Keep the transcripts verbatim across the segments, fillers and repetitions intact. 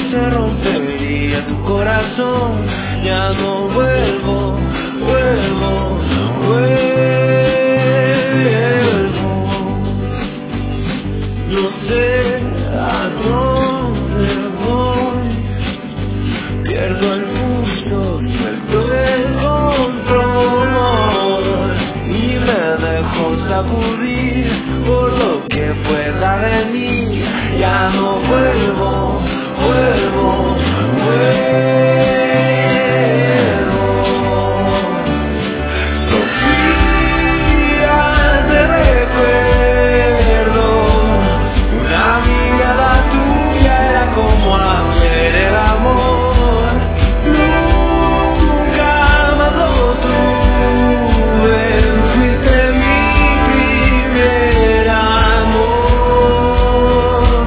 se rompería tu corazón. Ya no vuelvo, vuelvo, vuelvo. No sé a dónde voy, pierdo el gusto, suelto el control y me dejo sacudir por lo que pueda venir. Ya no vuelvo, vuelvo, vuelvo. Sofía, te recuerdo, una mirada tuya era como hacer el amor. Nunca más lo tuve, fuiste mi primer amor.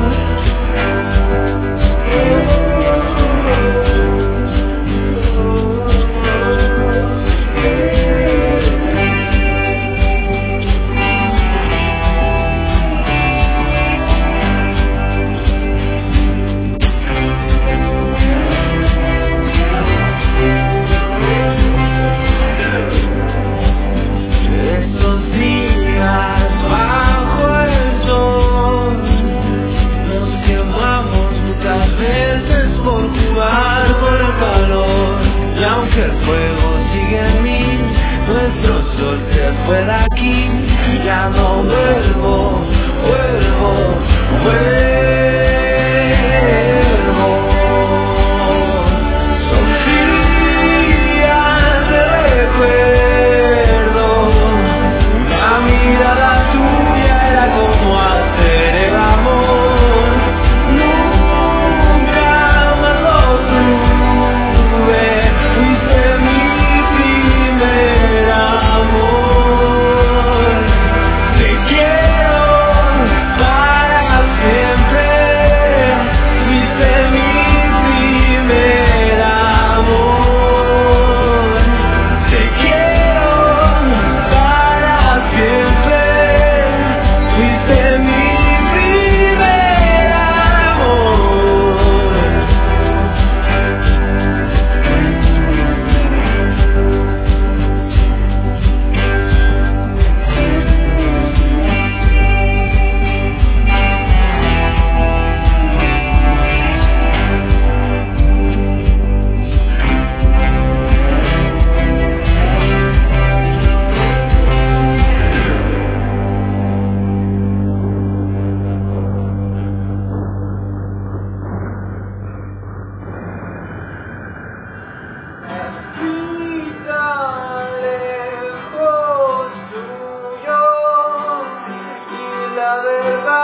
Esos días bajo el sol nos quemamos muchas veces por jugar con el calor. Y aunque el fuego sigue en mí, nuestro sol se fue de aquí. Ya no vuelvo, vuelvo, vuelvo. Sofía, te recuerdo, una mirada tuya era como hacer el amor. Nunca más lo tuve, fuiste mi primer amor. Te quiero para siempre, fuiste mi primer amor. Te quiero para siempre, fuiste mi primer amor. Vida lejos tuyo y la verdad